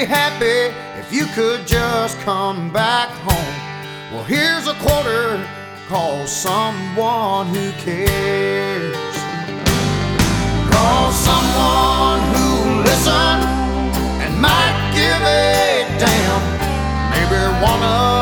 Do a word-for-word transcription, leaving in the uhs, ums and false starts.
happy if you could just come back home. Well, here's a quarter, call someone who cares. Call someone who'll listen and might give a damn. Maybe one of